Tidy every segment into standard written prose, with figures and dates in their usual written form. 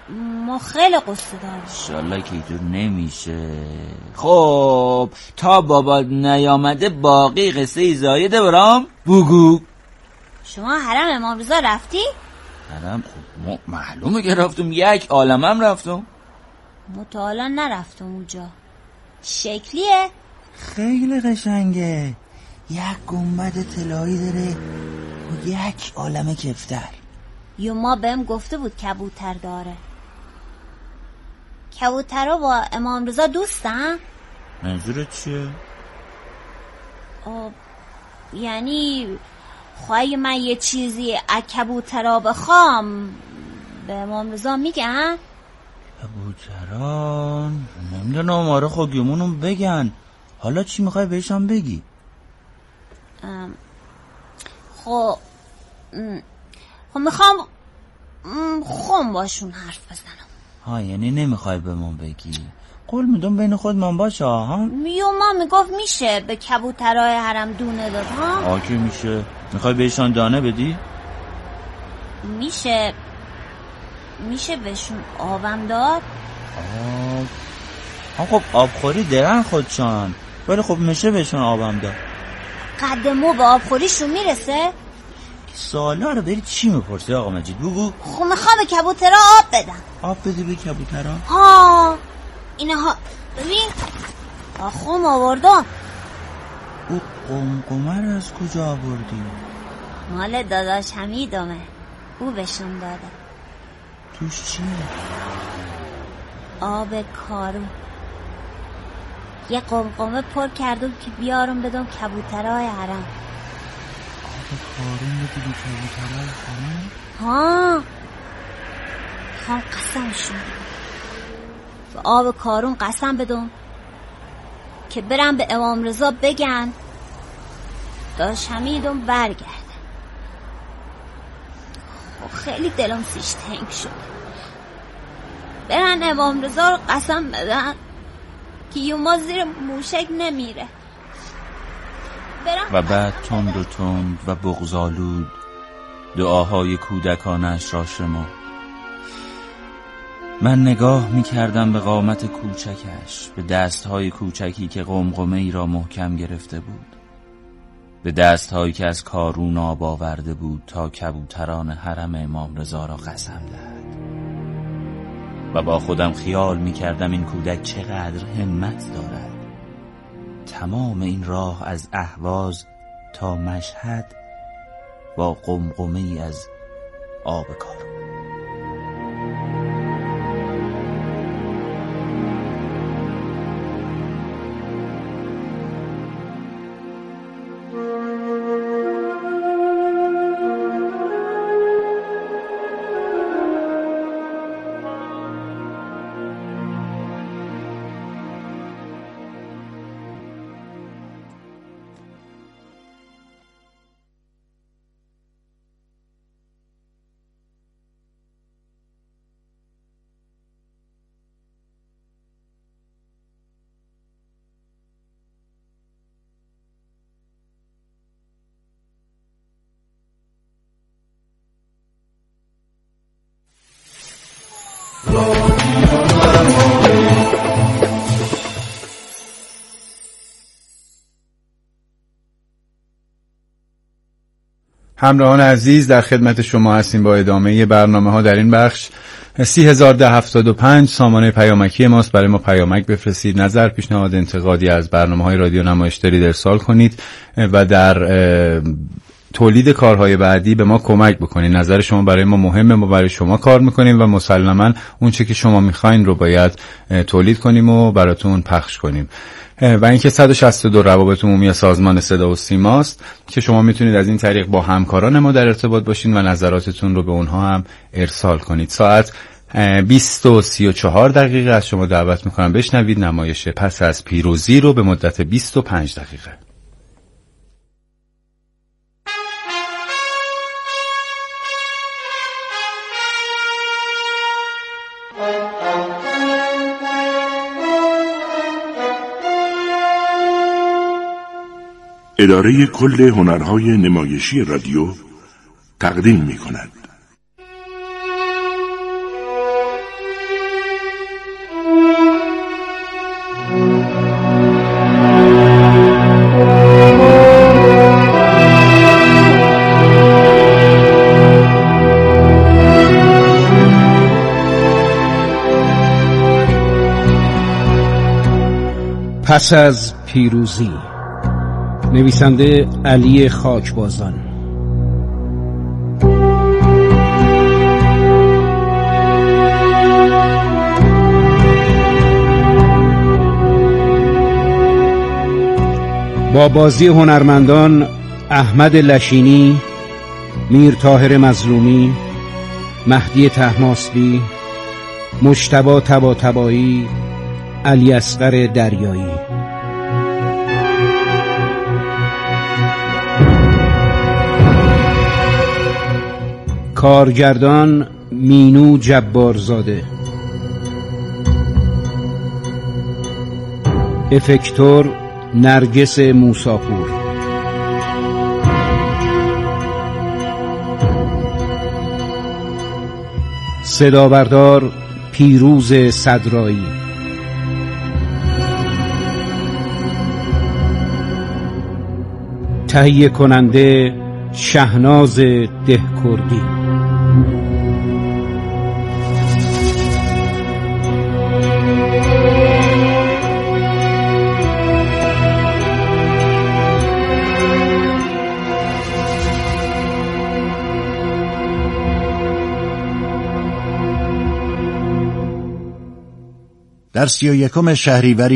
ما خیلی قصه داریم. انشالله که اینطور نمیشه. خب تا بابا نیامده باقی قصه ای زایده برام بگو. شما حرم امام رضا رفتی؟ حرم؟ خب معلومه که رفتم، یک عالمم رفتم. متعالا نرفتم اونجا. شکلیه؟ خیلی قشنگه، یک گنبد طلایی داره و یک عالم کفتر. یوما بهم گفته بود کبوتر داره. کبوترها با امام رضا دوستن؟ منظورت چیه؟ یعنی خواهی من یه چیزی از کبوترها بخوام به امام رضا میگن؟ کبوتران نمیدونم، آره خب گمونم بگن. حالا چی میخوای بهشان بگی؟ خب میخوام خون باشون حرف بزنم. یعنی نمیخوای به من بگی؟ قول میدم بین خود من باشه ها. ما میگفت میشه به کبوترهای حرم دونه داد ها. که میشه. میخوای بهشان دانه بدی؟ میشه بهشون آبم داد؟ خب آبخوری درن خودشان، ولی خب میشه بهشون آبم داد. قدمو به آبخوریشون میرسه؟ سوالا رو بری چی میپرسی آقا مجید؟ بگو. خب میخوام به کبوترها آب بدم. آب بدی به کبوترها؟ اینها ببین خم آوردم. او قمقمه رو از کجا آوردی؟ مال داداش حمیدمه، او بهشون داده. توش چیه؟ آب کارون. یه قمقمه پر کردم که بیارم بدم کبوترهای حرم. آب کارون بدی به کبوترهای حرم؟ خواهم قسمشون به آب کارون قسم بدم که برم به امام رضا بگن داداش حمیدم برگرده. خیلی دلم سیش تنگ شد. برن امام رضا رو قسم بدن که یوما زیر موشک نمیره. و بعد تند و تند و بغض‌آلود دعاهای کودکانش را شمرد. من نگاه می‌کردم به قامت کوچکش، به دستهای کوچکی که قمقمه ای را محکم گرفته بود، به دستهایی که از کارون آب آورده بود تا کبوتران حرم امام رضا را قسم دهد. و با خودم خیال می‌کردم این کودک چقدر همت دارد. تمام این راه از اهواز تا مشهد با قمقمه ای از آب کارون. همراهان عزیز، در خدمت شما هستیم با ادامه برنامه ها. در این بخش 301075 سامانه پیامکی ماست. برای ما پیامک بفرستید، نظر، پیشنهاد، انتقادی از برنامه های رادیو نمایش دارید ارسال کنید و در تولید کارهای بعدی به ما کمک بکنید. نظر شما برای ما مهمه، ما برای شما کار میکنیم و مسلماً اون چه که شما میخواین رو باید تولید کنیم و براتون پخش کنیم. و اینکه 162 روابط عمومی سازمان صدا و سیماست که شما میتونید از این طریق با همکاران ما در ارتباط باشین و نظراتتون رو به اونها هم ارسال کنید. ساعت 20:34 از شما دعوت میکنم بشنوید نمایش پس از پیروزی رو به مدت 25 دقیقه. اداره کل هنرهای نمایشی رادیو تقدیم می کند. پس از پیروزی، نویسنده علی خاکبازان. با بازی هنرمندان احمد لشینی، میر طاهر مظلومی، مهدی طهماسبی، مجتبی طباطبایی، علی اصغر دریایی. کارگردان مینو جبارزاده. افکتور نرگس موساپور. صدابردار پیروز صدرایی. تهیه کننده شهناز دهکردی. در 31 شهریور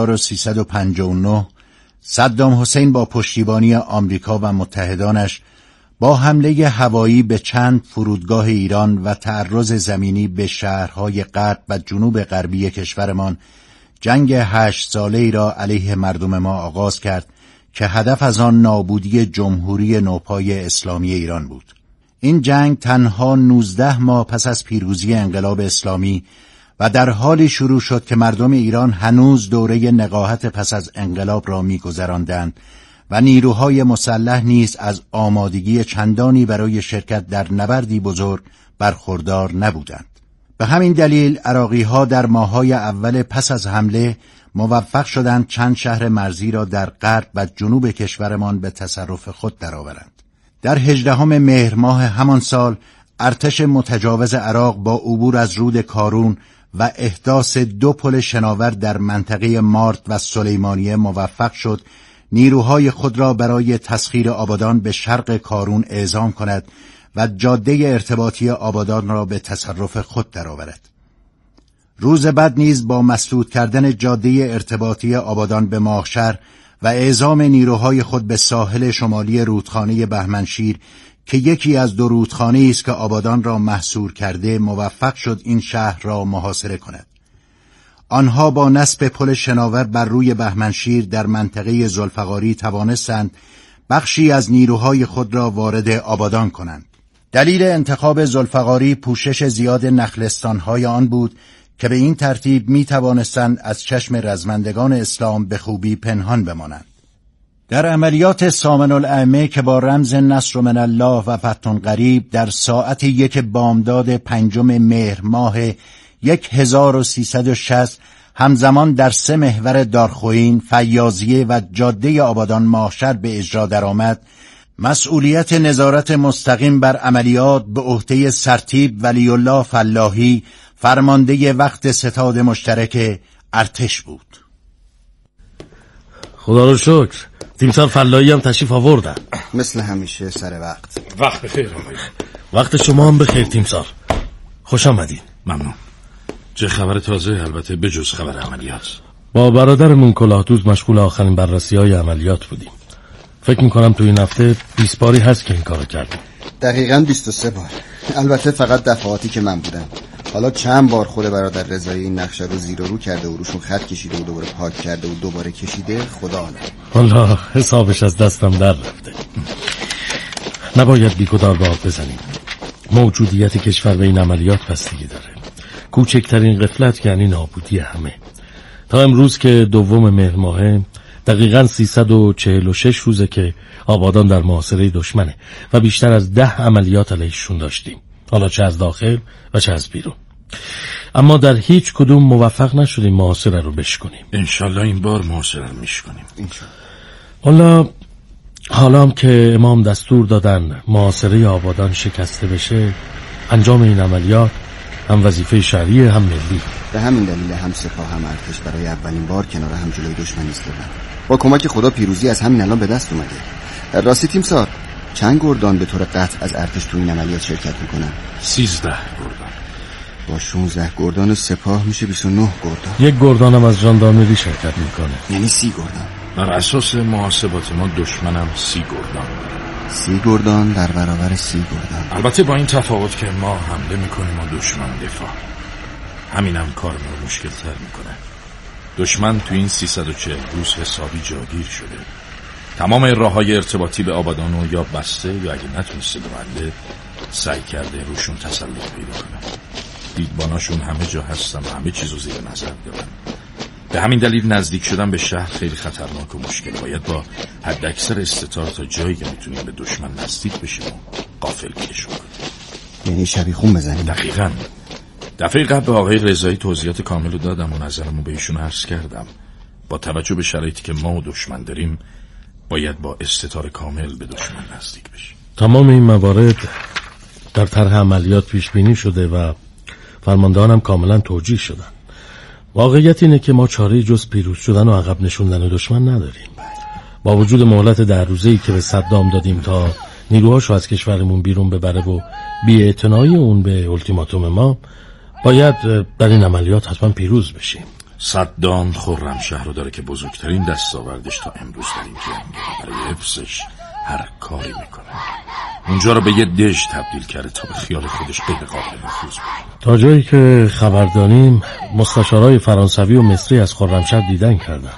1359 صدام حسین با پشتیبانی آمریکا و متحدانش با حمله هوایی به چند فرودگاه ایران و تعرض زمینی به شهرهای غرب و جنوب غربی کشورمان جنگ 8 ساله‌ای را علیه مردم ما آغاز کرد که هدف از آن نابودی جمهوری نوپای اسلامی ایران بود. این جنگ تنها 19 ماه پس از پیروزی انقلاب اسلامی و در حالی شروع شد که مردم ایران هنوز دوره نقاهت پس از انقلاب را می‌گذراندند و نیروهای مسلح نیز از آمادگی چندانی برای شرکت در نبردی بزرگ برخوردار نبودند. به همین دلیل عراقی‌ها در ماه‌های اول پس از حمله موفق شدند چند شهر مرزی را در غرب و جنوب کشورمان به تصرف خود درآورند. در 18 مهر ماه همان سال ارتش متجاوز عراق با عبور از رود کارون و احداث 2 پل شناور در منطقه مارد و سلیمانیه موفق شد نیروهای خود را برای تسخیر آبادان به شرق کارون اعزام کند و جاده ارتباطی آبادان را به تصرف خود درآورد. روز بعد نیز با مسدود کردن جاده ارتباطی آبادان به ماهشهر و اعزام نیروهای خود به ساحل شمالی رودخانه بهمنشیر که یکی از 2 رودخانه‌ای است که آبادان را محصور کرده موفق شد این شهر را محاصره کند. آنها با نصب پل شناور بر روی بهمنشیر در منطقه ذوالفقاری توانستند بخشی از نیروهای خود را وارد آبادان کنند. دلیل انتخاب ذوالفقاری پوشش زیاد نخلستان‌های آن بود که به این ترتیب می توانستند از چشم رزمندگان اسلام به خوبی پنهان بمانند. در عملیات سامن الائمه که با رمز نصر من الله و فتح قریب در ساعت 1 بامداد 5 مهر ماه 1360 همزمان در 3 محور دارخوئین، فیاضیه و جاده آبادان ماهشهر به اجرا درآمد، مسئولیت نظارت مستقیم بر عملیات به عهده سرتیپ ولی الله فلاحی، فرمانده وقت ستاد مشترک ارتش بود. خدا رو شکر تیمسار فلاحی هم تشریف آوردن. مثل همیشه سر وقت. وقت بخیر آقای. وقت شما هم بخیر تیمسار. خوش آمدین. ممنون. چه خبر تازه؟ البته بجز خبر عملیات. با برادرمون کلاهدوز مشغول آخرین بررسی‌های عملیات بودیم. فکر می‌کنم تو این هفته 20 باری هست که این کارو کردیم. دقیقاً 23 بار. البته فقط دفعاتی که من بودم. حالا چند بار خود برادر رضایی این نقشه رو زیر و رو کرده و روشون خط کشیده و دوباره پاک کرده و دوباره کشیده، خدا عالم. والله حسابش از دستم در رفته. نباید بی‌گدار به آب بزنیم. موجودیت کشور به این عملیات بستگی داره. کوچکترین غفلت یعنی نابودی همه. تا امروز که 2 مهر ماه دقیقاً 346 روزه که آبادان در محاصره دشمنه و بیشتر از 10 عملیات علیهشون داشتیم، حالا چه از داخل و چه از بیرون. اما در هیچ کدوم موفق نشدیم محاصره رو بشکنیم. انشالله این بار محاصره رو میشکنیم. حالا هم که امام دستور دادن محاصره آبادان شکسته بشه، انجام این عملیات هم وظیفه شرعی هم ملی. به همین دلیل هم سپاه هم ارتش برای اولین بار کنار هم جلوی دشمن ایستادن. با کمک خدا پیروزی از همین الان به دست اومده. راستی تیمسار، چند گردان به طور قطع از ارتش تو این عملیات شرکت میکنن؟ 13 گردان. با 16 گردان سپاه میشه 29 گردان. یک گردانم از ژاندارمری شرکت میکنه، یعنی 30 گردان. بر اساس محاسبات ما دشمنم 30 گردان. 30 گردان در برابر 30 گردان. البته با این تفاوت که ما حمله میکنیم و دشمن دفاع. همینم کارمون رو مشکل تر میکنه. دشمن تو این 340 روز حسابی جاگیر شده. تمام راههای ارتباطی به آبادانو یا بسته یا اگه نتونسته ببنده سعی کرده روشون تسلط پیدا کنه. دیدباناشون همه جا هستن و همه چیزو زیر نظر دارن. به همین دلیل نزدیک شدن به شهر خیلی خطرناک و مشکل. باید با حد اکثر استطاعت تا جایی که میتونیم به دشمن نزدیک بشیم و غافلگیرش کنیم. یعنی شبیخون بزنیم. دقیقاً. دفعه قبل به آقای رضایی توضیحات کامل رو دادم و نظرمو به ایشون عرض کردم. با توجه به شرایطی که ما و دشمن داریم باید با استطاعت کامل به دشمن نزدیک بشیم. تمام این موارد در طرح عملیات پیش بینی شده و فرماندهان هم کاملا توجیه شدن. واقعیت اینه که ما چاره جز پیروز شدن و عقب نشوندن دشمن نداریم. با وجود مهلت 10 روزه‌ای که به صدام دادیم تا نیروهاشو از کشورمون بیرون ببره و بی‌اعتنایی اون به التیماتوم ما، باید در این عملیات حتما پیروز بشیم. صدام خرمشهر رو داره که بزرگترین دستاوردش تا امروز در این جنگه. برای حفظش هر کاری میکنه. اونجا رو به یه دژ تبدیل کرده تا به خیال خودش غیر قابل نفوذ باشه. تا جایی که خبر داریم مستشارای فرانسوی و مصری از خرمشهر دیدن کردن.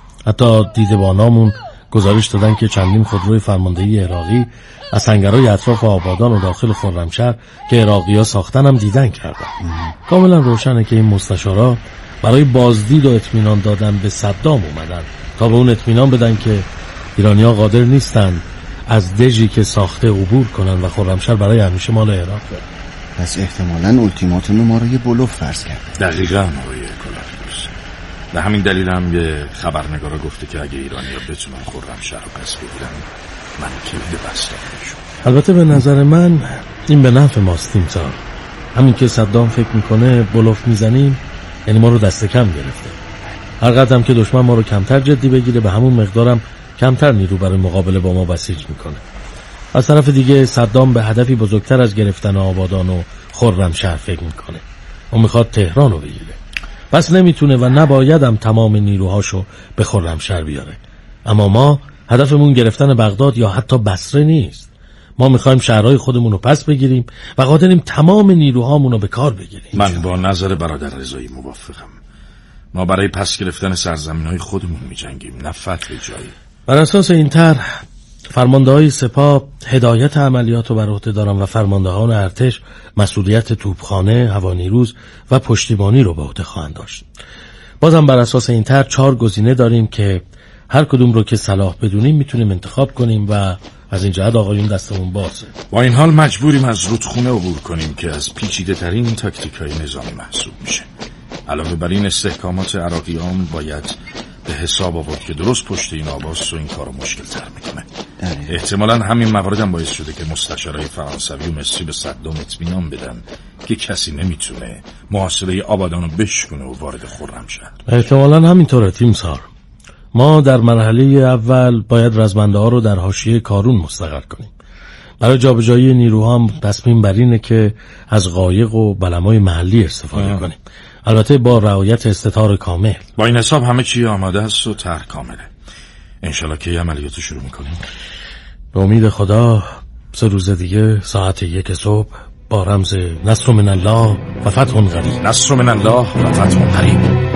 حتی دیدبانامون گزارش دادن که چندین خودروی فرماندهی عراقی از سنگرهای اطراف آبادان و داخل خرمشهر که عراقی‌ها ساختن هم دیدن کردن. کاملا روشنه که این مستشارا برای بازدید و اطمینان دادن به صدام اومدن تا به اون اطمینان بدن که ایرانی‌ها قادر نیستن از دژی که ساخته عبور کنن و خرمشهر برای همیشه مال عراق بره. پس احتمالاً التیماتوم ما رو یه بلوف فرض کرده. دقیقاً آقای کلافیوس. به همین دلیل هم یه خبرنگارا گفته که اگه ایرانی‌ها بتونن خرمشهر رو پس بگیرن من کلید بستانشون. البته به نظر من این به نفع ماست تیمسار. همین که صدام فکر میکنه بلوف میزنیم یعنی ما رو دست کم گرفته. هر قدر هم که دشمن ما رو کمتر جدی بگیره به همون مقدارم کمتر نیرو برای مقابله با ما بسیج میکنه. از طرف دیگه صدام به هدفی بزرگتر از گرفتن آبادان و خرمشهر فکر میکنه. اون میخواد تهران رو بگیره. پس نمیتونه و نبایدم تمام نیروهاشو به خرمشهر بیاره. اما ما هدفمون گرفتن بغداد یا حتی بصره نیست. ما میخوایم شهرهای خودمون رو پس بگیریم و قادریم تمام نیروهامون رو به کار بگیریم. من با نظر برادر رضایی موافقم. ما برای پس گرفتن سرزمین‌های خودمون می‌جنگیم، نه فتح جایی. بر اساس این طرح فرمانده‌های سپاه هدایت عملیات رو بر عهده دارن و فرماندهان ارتش مسئولیت توپخانه، هوانیروز و پشتیبانی رو به عهده خواهند داشت. بازم بر اساس این طرح 4 گزینه داریم که هر کدوم رو که صلاح بدونیم میتونیم انتخاب کنیم و از این جهت آقایون دستمون بازه. با این حال مجبوریم از رودخونه عبور کنیم که از پیچیده ترین تاکتیک‌های نظامی محسوب میشه. علاوه بر این استحکامات عراقیان باید به حساب آورد که درست پشت این آباس و این کارو مشکل تر میکنه. احتمالاً همین موارد هم باعث شده که مستشارای فرانسوی و مصری به صدام اطمینان بدن که کسی نمیتونه محاصره آبادانو بشکنه و وارد خرمشهر. احتمالاً همینطوره تیمسار. ما در مرحله اول باید رزمنده ها رو در حاشیه کارون مستقر کنیم. برای جابجایی نیروها هم تصمیم بر اینه که از قایق و بلمای محلی استفاده کنیم. البته با رعایت استطار کامل. با این حساب همه چی آماده است و طرح کامله. انشالله که عملیاتو شروع میکنیم. به امید خدا 3 روز دیگه ساعت 1 صبح با رمز نصر من الله و فتح قریب. نصر من الله و فتح قریب.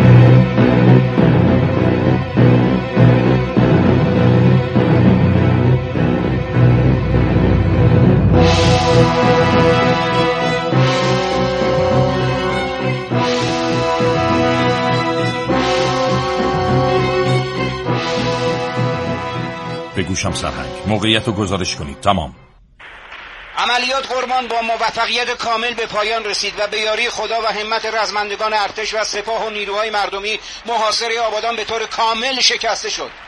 بگوشم سرهنگ موقعیت رو گزارش کنید. تمام. عملیات قربان با موفقیت کامل به پایان رسید و به یاری خدا و همت رزمندگان ارتش و سپاه و نیروهای مردمی محاصره آبادان به طور کامل شکسته شد.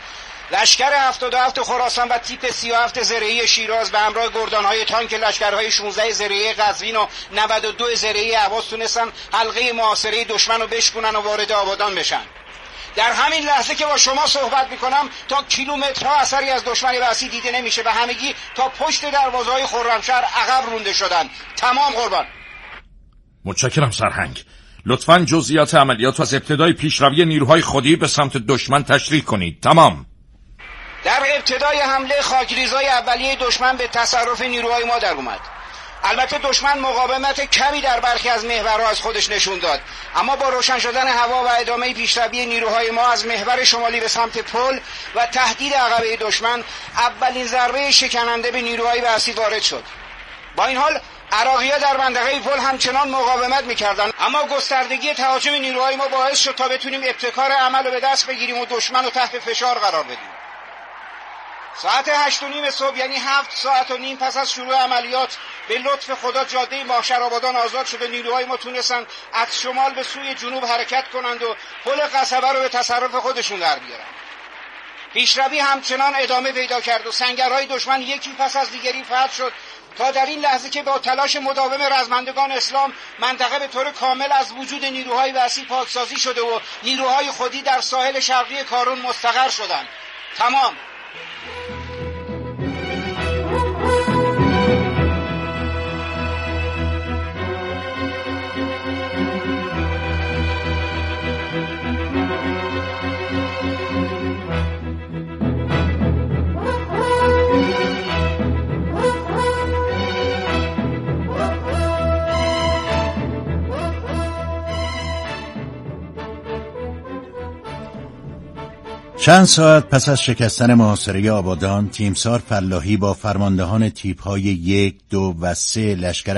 لشکر 77 خراسان و تیپ 37 زرهی شیراز به همراه گردانهای تانک لشکرهای 16 زرهی قزوین و 92 زرهی اهواز تونستن حلقه محاصره دشمن رو بشکنن و وارد آبادان بشن. در همین لحظه که با شما صحبت میکنم تا کیلومترها اثری از دشمن وحشی دیده نمیشه و همگی تا پشت دروازه‌های خرمشهر عقب رونده شدن. تمام قربان. متشکرم سرهنگ. لطفاً جزئیات عملیات و از ابتدای پیشروی نیروهای خودی به سمت دشمن تشریح کنید. تمام. در ابتدای حمله خاکریزای اولیه دشمن به تصرف نیروهای ما در اومد. البته دشمن مقاومت کمی در برخی از محورها از خودش نشون داد، اما با روشن شدن هوا و ادامه پیشروی نیروهای ما از محور شمالی به سمت پل و تهدید عقبه دشمن، اولین ضربه شکننده به نیروهای وحشی وارد شد. با این حال عراقی‌ها در منطقه پل همچنان مقاومت می‌کردند، اما گستردگی تهاجم نیروهای ما باعث شد تا بتونیم ابتکار عمل رو به دست بگیریم و دشمن رو تحت فشار قرار بدیم. ساعت 8:30 صبح، یعنی 7 ساعت و نیم پس از شروع عملیات، به لطف خدا جاده ماهشهر آبادان آزاد شده. نیروهای ما تونستن از شمال به سوی جنوب حرکت کنند و پل قصبه رو به تصرف خودشون در بیارن. پیشروی همچنان ادامه پیدا کرد و سنگرهای دشمن یکی پس از دیگری فتح شد تا در این لحظه که با تلاش مداوم رزمندگان اسلام منطقه به طور کامل از وجود نیروهای وحشی پاکسازی شده و نیروهای خودی در ساحل شرقی کارون مستقر شدند. تمام. چند ساعت پس از شکستن محاصره آبادان، تیمسار فلاحی با فرماندهان تیپ‌های 1، 2 و 3 لشکر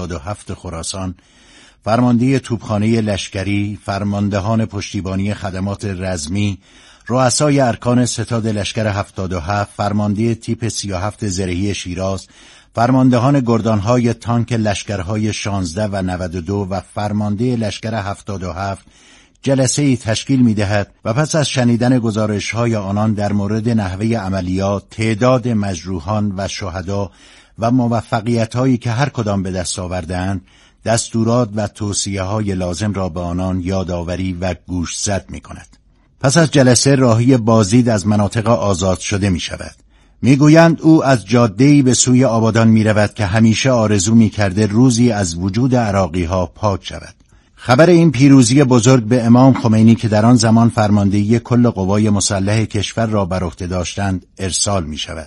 77 خراسان، فرمانده توپخانه لشکری، فرماندهان پشتیبانی خدمات رزمی، رؤسای ارکان ستاد لشکر 77، فرمانده تیپ 37 زرهی شیراز، فرماندهان گردانهای تانک لشکرهای 16 و 92 و فرمانده لشکر 77 جلسه‌ای تشکیل می‌دهد و پس از شنیدن گزارش‌های آنان در مورد نحوه عملیات، تعداد مجروحان و شهدا و موفقیت‌هایی که هر کدام به دست آورده‌اند، دستورات و توصیه‌های لازم را به آنان یادآوری و گوشزد می‌کند. پس از جلسه راهی بازدید از مناطق آزاد شده می‌شود. می‌گویند او از جاده‌ای به سوی آبادان می‌رود که همیشه آرزو می‌کرده روزی از وجود عراقی‌ها پاک شود. خبر این پیروزی بزرگ به امام خمینی که در آن زمان فرماندهی کل قوای مسلح کشور را بر عهده داشتند ارسال می شود.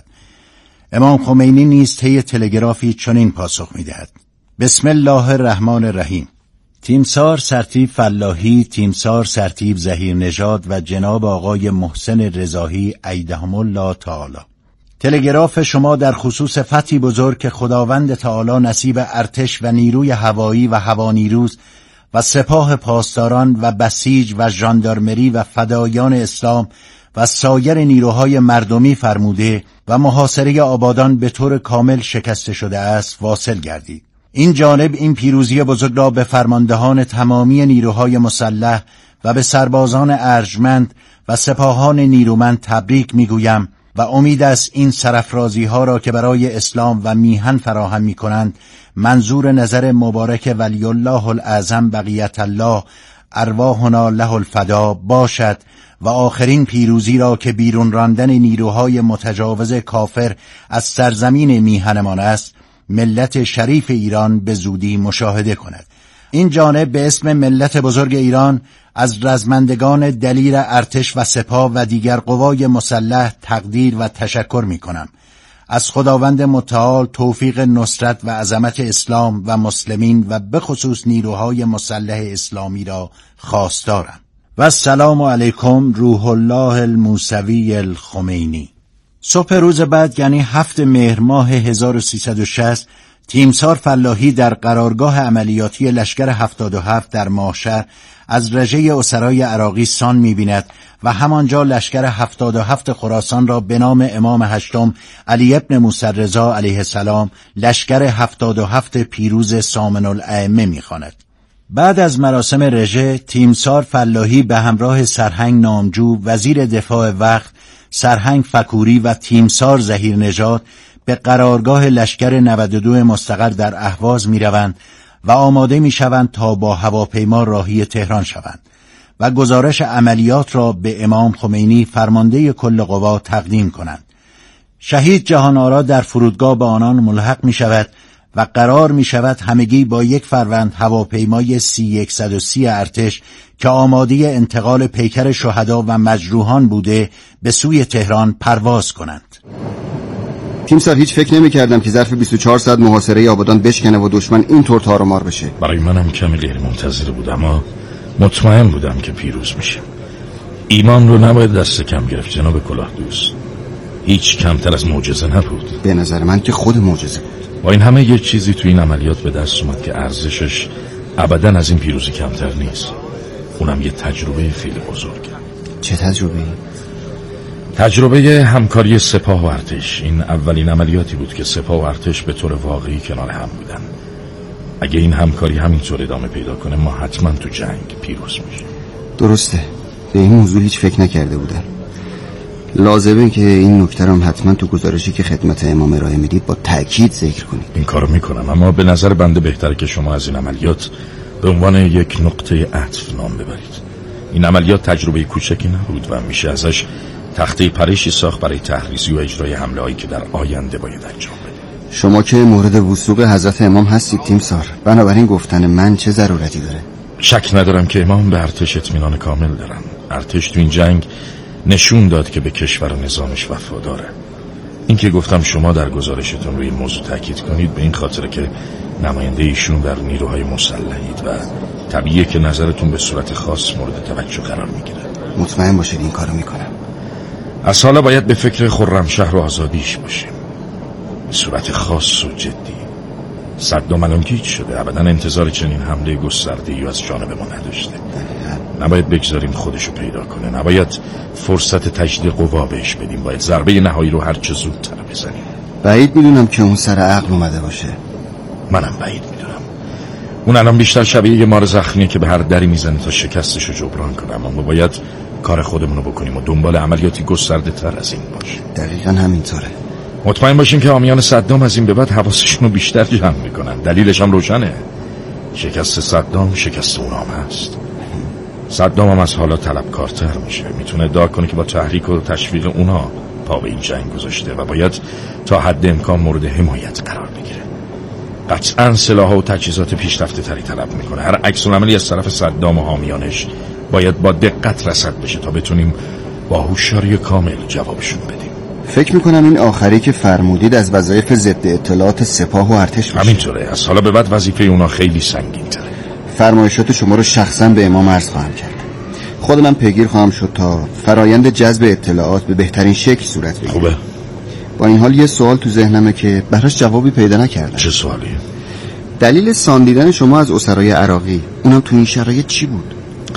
امام خمینی نیز طی تلگرافی چنین پاسخ می دهد: بسم الله الرحمن الرحیم. تیمسار سرتیپ فلاحی، تیمسار سرتیپ ظهیر نژاد و جناب آقای محسن رضاهی ایدهم الله تعالی. تلگراف شما در خصوص فتحی بزرگ که خداوند تعالی نصیب ارتش و نیروی هوایی و هوانیروز و سپاه پاسداران و بسیج و ژاندارمری و فدایان اسلام و سایر نیروهای مردمی فرموده و محاصره آبادان به طور کامل شکسته شده است واصل گردید. این جانب این پیروزی بزرگ را به فرماندهان تمامی نیروهای مسلح و به سربازان ارجمند و سپاهان نیرومند تبریک میگویم و امید است این سرافرازی ها را که برای اسلام و میهن فراهم می کنند منظور نظر مبارک ولی الله الاعظم بقیت الله ارواحنا له الفدا باشد و آخرین پیروزی را که بیرون راندن نیروهای متجاوز کافر از سرزمین میهنمان است ملت شریف ایران به زودی مشاهده کند. این جانب به اسم ملت بزرگ ایران از رزمندگان دلیر ارتش و سپاه و دیگر قوای مسلح تقدیر و تشکر می کنم. از خداوند متعال توفیق نصرت و عظمت اسلام و مسلمین و به خصوص نیروهای مسلح اسلامی را خواستارم. و السلام علیکم روح الله الموسوی الخمینی. صبح روز بعد یعنی 7 مهر ماه 1360 تیمسار فلاحی در قرارگاه عملیاتی لشکر 77 در ماهشهر از رژه اسرای عراقی سان می‌بیند و همانجا لشکر 77 خراسان را به نام امام هشتم علی ابن موسی رضا علیه السلام لشکر 77 پیروز سامن الائمه می‌خواند. بعد از مراسم رژه، تیمسار فلاحی به همراه سرهنگ نامجو، وزیر دفاع وقت، سرهنگ فکوری و تیمسار ظهیرنژاد به قرارگاه لشکر 92 مستقر در اهواز می روند و آماده می شوند تا با هواپیما راهی تهران شوند و گزارش عملیات را به امام خمینی فرمانده کل قوا تقدیم کنند. شهید جهان‌آرا در فرودگاه به آنان ملحق می شود و قرار می شود همگی با یک فروند هواپیمای C-130 ارتش که آماده انتقال پیکر شهدا و مجروحان بوده به سوی تهران پرواز کنند. تیمسار هیچ فکر نمی کردم که ظرف 24 ساعت محاصره آبادان بشکنه و دشمن اینطور تار و مار بشه. برای منم کمی غیر منتظره بود، اما مطمئن بودم که پیروز میشه. ایمان رو نباید دست کم گرفت جناب کلاه دوست. هیچ کمتر از معجزه نبود. به نظر من که خود معجزه بود. با این همه یه چیزی تو این عملیات به دست اومد که ارزشش ابداً از این پیروزی کمتر نیست. اونم یه تجربه خیلی بزرگه. چه تجربه؟ تجربه همکاری سپاه و ارتش. این اولین عملیاتی بود که سپاه و ارتش به طور واقعی کنار هم بودن. اگه این همکاری همینطور ادامه پیدا کنه ما حتما تو جنگ پیروز میشیم. درسته، به این موضوع هیچ فکر نکرده بودم. لازمه که این نکته رو حتما تو گزارشی که خدمت امام ارائه میدید با تأکید ذکر کنید. این کارو میکنم، اما به نظر بنده بهتره که شما از این عملیات به عنوان یک نقطه عطف نام ببرید. این عملیات تجربه کوچکی نبود و میشه ازش تخته پرشی ساخت برای تحریزی و اجرای حمله هایی که در آینده باید انجام بده. شما که مورد وثوق حضرت امام هستید تیمسار، بنابراین گفتن من چه ضرورتی داره؟ شک ندارم که امام به ارتش اطمینان کامل دارن. ارتش تو این جنگ نشون داد که به کشور و نظامش وفاداره. این که گفتم شما در گزارشتون روی این موضوع تاکید کنید به این خاطر که نماینده ایشون در نیروهای مسلحید و طبیعیه که نظرتون به صورت خاص مورد توجه قرار میگیره. مطمئن باشید این کارو میکنم. از حالا باید به فکر خرمشهر و آزادیش باشیم، به صورت خاص و جدی. صدام الان گیج شده، ابدا انتظار چنین حمله گسترده‌ای از جانب ما نداشته. نباید بگذاریم خودشو پیدا کنه، نباید فرصت تجدید قوا بهش بدیم، باید ضربه نهایی رو هرچه زودتر بزنیم. بعید میدونم که اون سر عقل اومده باشه. منم بعید میدونم. اون الان بیشتر شبیه یه مار زخمیه که به هر دری میزنه تا شکستشو جبران کنه، اما ما باید کار خودمونو بکنیم و دنبال عملیاتی گسترده تر از این باشیم. دقیقاً همینطوره. مطمئن باشیم که حامیان صدام از این به بعد حواسشون رو بیشتر جمع میکنن. دلیلش هم روشنه، شکست صدام شکست اونام هست. صدام هم از حالا طلبکارتر میشه، میتونه ادعا کنه که با تحریک و تشویق اونا پا به این جنگ گذاشته و باید تا حد امکان مورد حمایت قرار بگیره. قطعاً سلاح و تجهیزات پیشرفته تری طلب میکنه. هر عکس العملی از طرف صدام و حامیانش باید با دقت رصد بشه تا بتونیم با هوشیاری کامل جوابشون بدیم. فکر میکنم این آخری که فرمودید از وظایف ضد اطلاعات سپاه و ارتش باشه. همینطوره، از حالا به بعد وظیفه اونا خیلی سنگین تره. فرمایشات شما رو شخصا به امام عرض خواهم کرد. خودم پیگیر خواهم شد تا فرایند جذب اطلاعات به بهترین شکل صورت بگیره. خوبه. با این حال یه سوال تو ذهنمه که براش جوابی پیدا نکردم. چه سوالی؟ دلیل ساندیدن شما از اسرای عراقی اونم تو این شرایط چی بود؟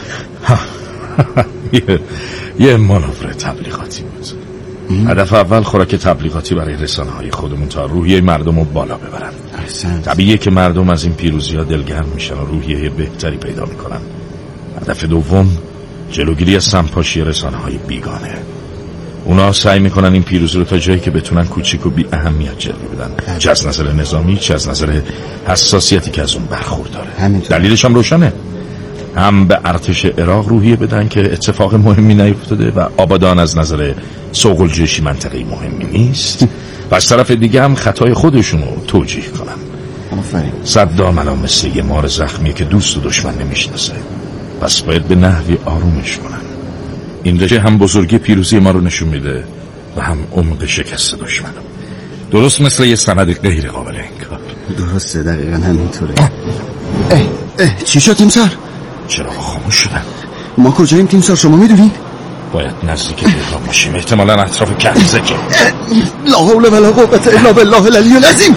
یه مانور تبلیغاتی بود. هدف اول خوراک تبلیغاتی برای رسانه‌های خودمون تا روحیه مردم رو بالا ببرن. طبیعیه که مردم از این پیروزی‌ها دلگرم میشن و روحیه بهتری پیدا میکنن. هدف دوم جلوگیری از سمپاشی رسانه‌های بیگانه. اونا سعی میکنن این پیروزی رو تا جایی که بتونن کوچیک و بی اهمیت جلوه بدن، چه از نظر نظامی چه از نظر حساسیتی که از اون برخورداره. دلیلش هم روشنه، هم به ارتش عراق روحیه بدن که اتفاق مهمی نیفتاده و آبادان از نظر سوق الجیشی منطقه‌ای مهمی نیست و از طرف دیگه هم خطای خودشونو توجیه کنن. صدام الان مثل یه مار زخمیه که دوست و دشمن نمیشناسه، پس باید به نحوی آرومش کنن. این رژه هم بزرگی پیروزی ما رو نشون میده و هم عمق شکست دشمن، درست مثل یه سند غیر قابل انکار. درسته، دقیقا همینطوره. چی شد تیمسار؟ چرا خاموش شدن؟ ما کجاییم تیمسار شما میدونید؟ باید نزدیک بهرام باشیم، احتمالاً اطراف کنزکه. لا حول ولا قوة الا بالله العلی العظیم.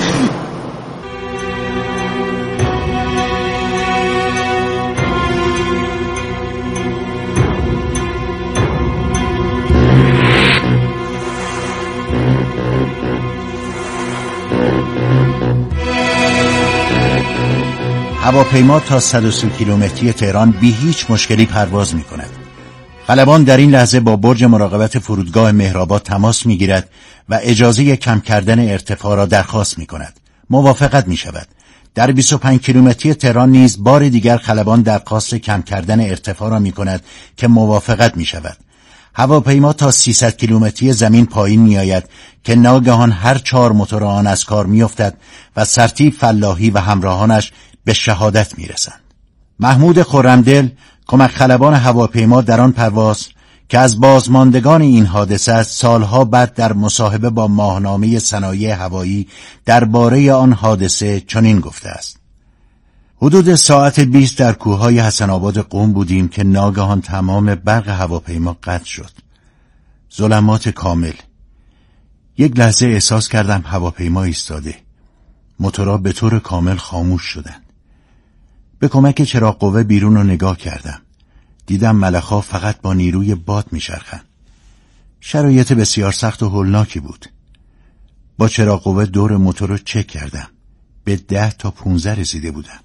هواپیما تا 130 کیلومتری تهران بی هیچ مشکلی پرواز می کند. خلبان در این لحظه با برج مراقبت فرودگاه مهرآباد تماس می گیرد و اجازه کم کردن ارتفاع را درخواست می کند. موافقت می شود. در 25 کیلومتری تهران نیز بار دیگر خلبان درخواست کم کردن ارتفاع را می کند که موافقت می شود. هواپیما تا 300 کیلومتری زمین پایین می آید که ناگهان هر 4 موتور آن از کار می افتد و سرتیپ فلاحی و همراهانش به شهادت می رسند. محمود خرمدل کمک خلبان هواپیما در آن پرواز که از بازماندگان این حادثه است، سالها بعد در مصاحبه با ماهنامه صنایع هوایی درباره آن حادثه چنین گفته است: حدود ساعت 20 در کوههای حسن آباد قم بودیم که ناگهان تمام برق هواپیما قطع شد. ظلمات کامل. یک لحظه احساس کردم هواپیما ایستاده. موتورها به طور کامل خاموش شدند. به کمک چراغ قوه بیرون رو نگاه کردم. دیدم ملخ‌ها فقط با نیروی باد میچرخند. شرایط بسیار سخت و هولناکی بود. با چراغ قوه دور موتور رو چک کردم. به 10 تا 15 رسیده بودم.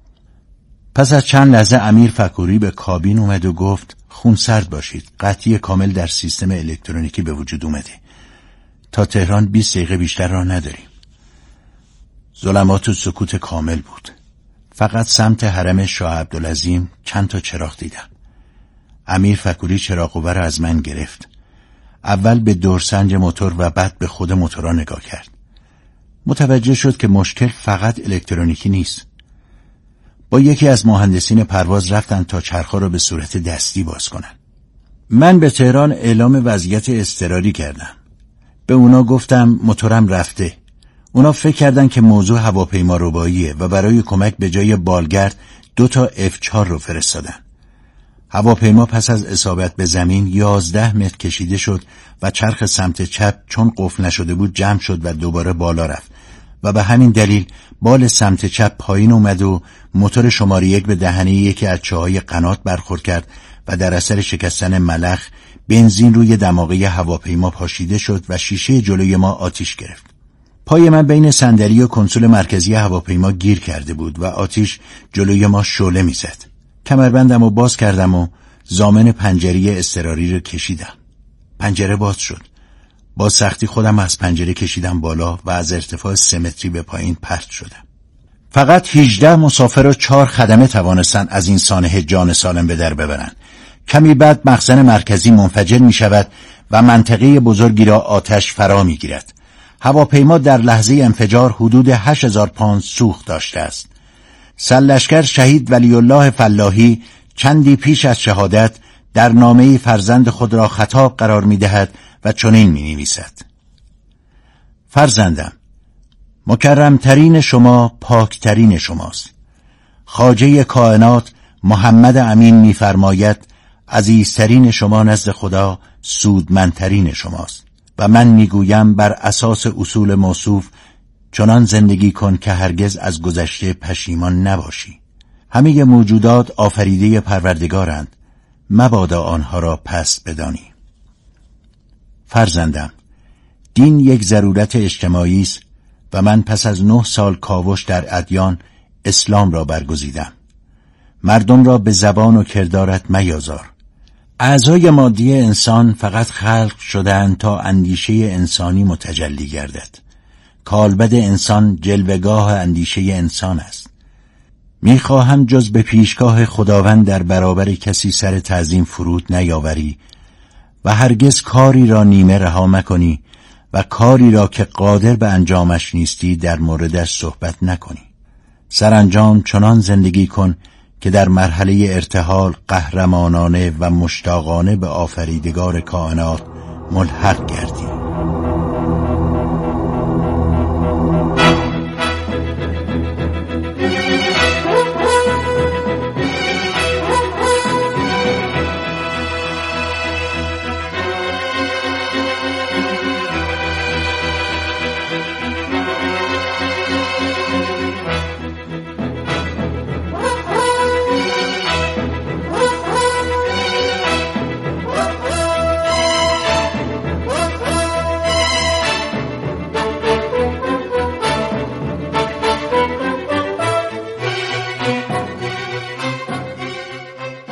پس از چند لحظه امیر فکوری به کابین اومد و گفت خونسرد باشید. قطعی کامل در سیستم الکترونیکی به وجود اومده. تا تهران 20 دقیقه بیشتر راه نداریم. ظلمات و سکوت کامل بود. فقط سمت حرم شاه عبدالعظیم چند تا چراغ دیدم. امیر فکوری چراغ قوه را از من گرفت. اول به دورسنج موتور و بعد به خود موتورها نگاه کرد. متوجه شد که مشکل فقط الکترونیکی نیست. با یکی از مهندسین پرواز رفتن تا چرخها را به صورت دستی باز کنن. من به تهران اعلام وضعیت اضطراری کردم. به اونا گفتم موتورم رفته. اونا فکر کردن که موضوع هواپیما رباییه و برای کمک به جای بالگرد 2 تا F4 رو فرستادن. هواپیما پس از اصابت به زمین 11 متر کشیده شد و چرخ سمت چپ چون قفل نشده بود جمع شد و دوباره بالا رفت و به همین دلیل بال سمت چپ پایین اومد و موتور شماره 1 به دهنه یکی از چاهای قنات برخورد کرد و در اثر شکستن ملخ بنزین روی دماغه هواپیما پاشیده شد و شیشه جلوی ما آتیش گرفت. پای من بین صندلی و کنسول مرکزی هواپیما گیر کرده بود و آتیش جلوی ما شعله می‌زد. کمربندم رو باز کردم و ضامن پنجره اضطراری رو کشیدم. پنجره باز شد. با سختی خودم از پنجره کشیدم بالا و از ارتفاع 3 متری به پایین پرت شدم. فقط 18 مسافر و 4 خدمه توانستند از این سانحه جان سالم به در ببرن. کمی بعد مخزن مرکزی منفجر می شود و منطقه بزرگی را آتش فرا می گیرد. هواپیما در لحظه انفجار حدود 8000 پوند سوخت داشته است. سرلشکر شهید ولی الله فلاحی چندی پیش از شهادت در نامه فرزند خود را خطاب قرار می دهد و چنین می نویسد: فرزندم، مکرمترین شما پاکترین شماست. خواجه کائنات محمد امین می فرماید عزیزترین شما نزد خدا سودمندترین شماست و من می گویم بر اساس اصول موصوف چنان زندگی کن که هرگز از گذشته پشیمان نباشی. همه موجودات آفریده پروردگارند، مبادا آنها را پست بدانی. فرزندم، دین یک ضرورت اجتماعی است و من پس از 9 سال کاوش در ادیان اسلام را برگزیدم. مردم را به زبان و کردارت میازار. اعضای مادی انسان فقط خلق شدند تا اندیشه انسانی متجلی گردد. کالبد انسان جلوه‌گاه اندیشه انسان است. میخواهم جز به پیشگاه خداوند در برابر کسی سر تعظیم فرود نیاوری و هرگز کاری را نیمه رها مکنی و کاری را که قادر به انجامش نیستی در موردش صحبت نکنی. سرانجام چنان زندگی کن که در مرحله ارتحال قهرمانانه و مشتاقانه به آفریدگار کائنات ملحق گردی.